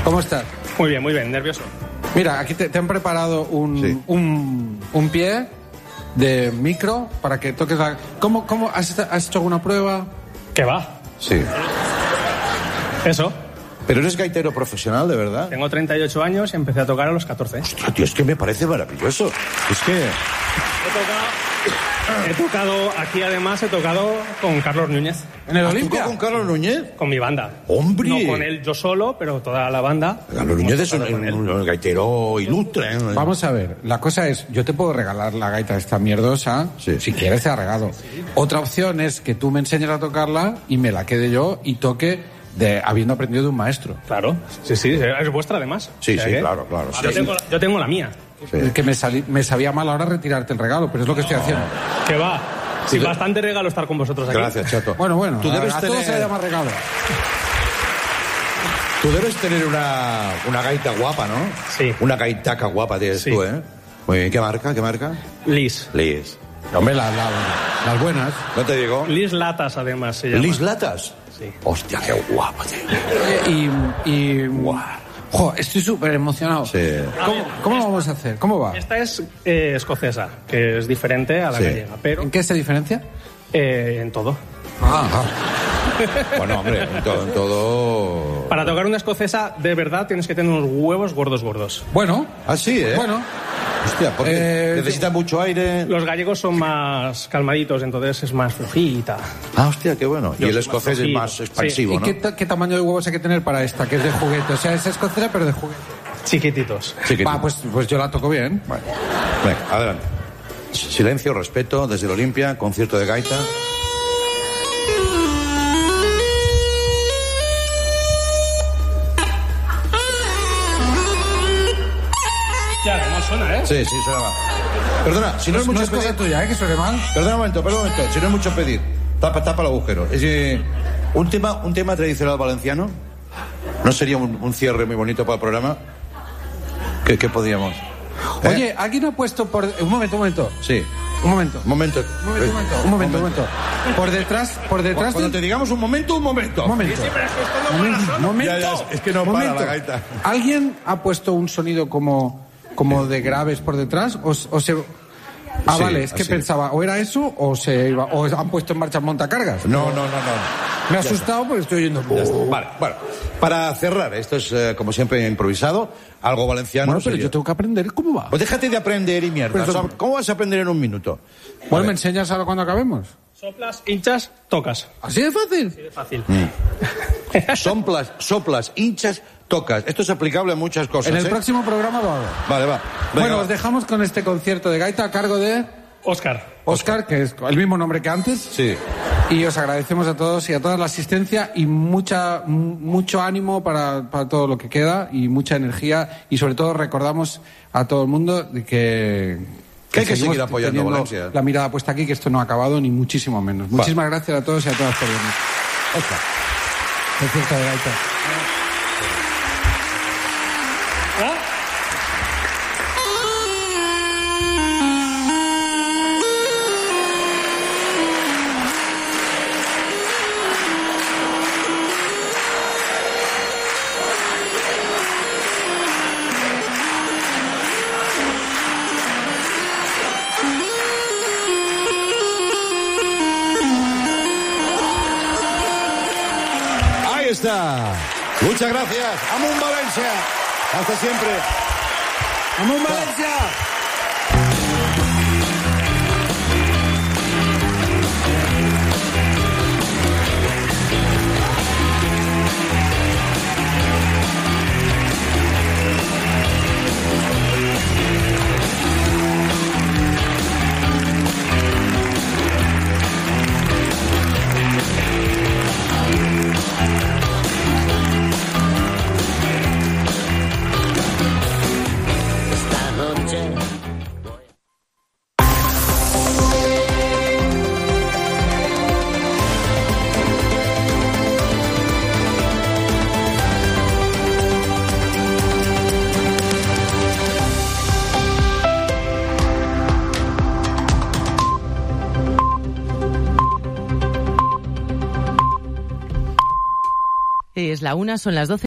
¿Cómo estás? Muy bien, nervioso. Mira, aquí te han preparado un pie de micro para que toques la... ¿Cómo has hecho alguna prueba? ¿Qué va? Sí. Eso. ¿Pero eres gaitero profesional, de verdad? Tengo 38 años y empecé a tocar a los 14. Hostia, tío, es que me parece maravilloso. Es que... He tocado aquí, además, he tocado con Carlos Núñez. ¿En el ¿Has Olimpia? tocado con Carlos Núñez? Con mi banda. ¡Hombre! No con él yo solo, pero toda la banda. Carlos Núñez es Hemos tocado con él. un gaitero ilustre. ¿eh? Vamos a ver, la cosa es, yo te puedo regalar la gaita esta mierdosa, Sí. si quieres te la regalo. Otra opción es que tú me enseñes a tocarla y me la quede yo y toque habiendo aprendido de un maestro. Claro, sí, es vuestra además. Sí, O sea sí, que- claro. Yo tengo la mía. Sí. Que me sabía mal ahora retirarte el regalo, pero es lo que estoy haciendo. ¿Qué va? Sí, bastante regalo estar con vosotros aquí. Gracias, Chato. Bueno, Tú debes a todos se le tener, llama regalo. tú debes tener una gaita guapa, ¿no? Sí. Una gaitaca guapa tienes Sí. tú, ¿eh? Muy bien. ¿Qué marca? Liz. Liz. Hombre, las buenas. ¿No te digo? Liz Latas, además, se llama. ¿Liz Latas? Sí. Hostia, qué guapa, tío. Jo, estoy súper emocionado. Sí. ¿Cómo lo vamos a hacer? ¿Cómo va? Esta es escocesa, que es diferente a la Sí. gallega, pero ¿En qué se diferencia? en todo. Bueno, hombre, en todo... Para tocar una escocesa, de verdad, tienes que tener unos huevos gordos. Bueno, Ah, sí, ¿eh? bueno. Hostia, porque necesita mucho aire. Los gallegos son más calmaditos, entonces es más flojita. Ah, hostia, qué bueno. Yo Y el soy escocés más es flojito. más expansivo, ¿Y ¿no? qué tamaño de huevos hay que tener para esta, que es de juguete? O sea, es escocesa, pero de juguete. Chiquititos. Chiquitito. Va, pues yo la toco bien. Vale. Venga, adelante. Silencio, respeto, desde el Olimpia, concierto de gaita. Ya, qué mal suena, ¿eh? Sí, suena mal. Perdona, si no es No mucho es cosa pedir... tuya, que suene mal. Perdona un momento. Si no es mucho pedir. Tapa el agujero. Un tema tradicional valenciano. ¿No sería un cierre muy bonito para el programa? ¿Qué podríamos? Oye, alguien ha puesto por... Un momento. Sí. Un momento. Un momento. Un momento. Por detrás Cuando te digamos un momento. Un momento. Ya, es que no para la gaita. ¿Alguien ha puesto un sonido como de graves por detrás? ¿O se...? Ah, Sí, vale, es que así. pensaba, o era eso, o han puesto en marcha montacargas. No. Me ha asustado porque estoy oyendo... Vale, bueno. Para cerrar, esto es como siempre improvisado, algo valenciano. Bueno, pero serio. yo tengo que aprender cómo va. Pues déjate de aprender y mierda. Pero- O sea, ¿cómo vas a aprender en un minuto? Bueno, ¿me enseñas ahora cuando acabemos? Soplas, hinchas, tocas. ¿Así de fácil? Es fácil. Soplas, hinchas, tocas. Esto es aplicable a muchas cosas. En el ¿eh? próximo programa lo hago. Vale, va. Venga, Bueno, va. os dejamos con este concierto de gaita a cargo de Óscar, que es el mismo nombre que antes. Sí. Y os agradecemos a todos y a todas la asistencia y mucho ánimo para todo lo que queda y mucha energía. Y sobre todo recordamos a todo el mundo de que hay que seguimos seguir apoyando teniendo Valencia. la mirada puesta aquí, que esto no ha acabado ni muchísimo menos. Muchísimas gracias a todos y a todas por venir. Óscar. Concierto de gaita. Ahí está. Muchas gracias. Amun Valencia. Hasta siempre. ¡Vamos, Valencia! Es la 1, son las 12.